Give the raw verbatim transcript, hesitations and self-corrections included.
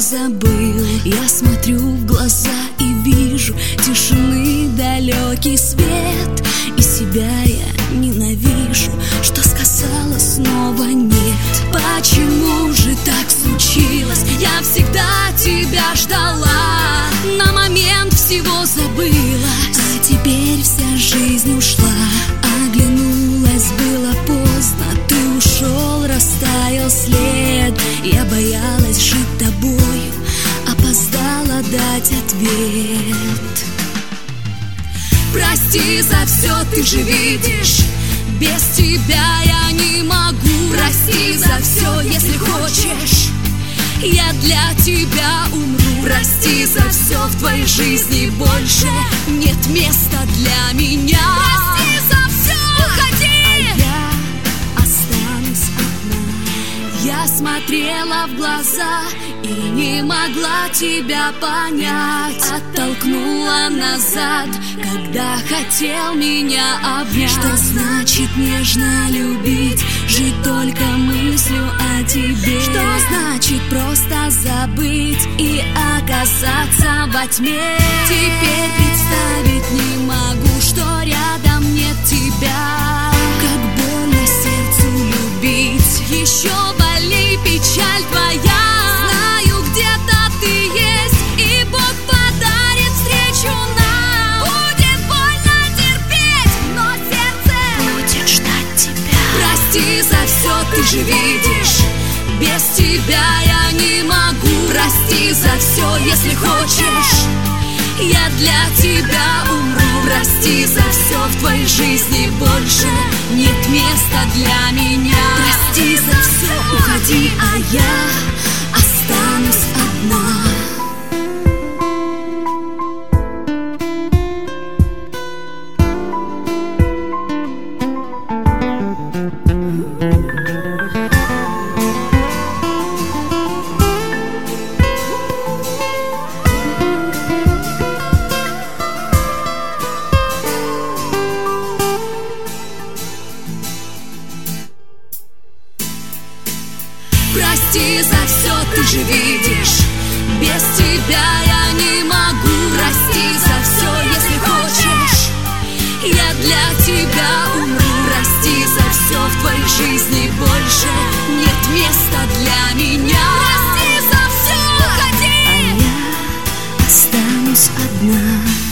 забыл. Я смотрю в глаза и вижу тишины далекий свет, и себя я ненавижу, что сказала снова нет. Почему же так случилось? Я всегда тебя ждала, на момент всего забыла, а теперь вся жизнь ушла. Оглянулась, было поздно, ты ушел, растаял след. Я боялась жить тобою, опоздала дать ответ. Прости за все, ты же видишь, без тебя я не могу. Прости за все, если хочешь, я для тебя умру. Прости за все, в твоей жизни больше нет места для меня. Прости за все, уходи, а я останусь одна. Я смотрела в глаза и не могла тебя понять. Оттолкнула назад, когда хотел меня обнять. Что значит нежно любить, жить только мыслью о тебе? Что значит просто забыть и оказаться во тьме? Теперь представить не могу, что рядом нет тебя. Как больно сердцу любить, еще боли печаль твоя. Знаю, где-то ты есть, и Бог подарит встречу нам. Будет больно терпеть, но сердце будет ждать тебя. Прости за все, ты же видишь, без тебя я не могу. Прости за все, если хочешь, я для тебя умру. Прости за все, в твоей жизни больше нет места для меня. Прости за все, уходи, а я останусь одна. Прости за все, ты же видишь, без тебя я не могу. Прости за все, если хочешь, я для тебя умру. Прости за все, в твоей жизни больше нет места для меня. Прости за все, уходи, а я останусь одна.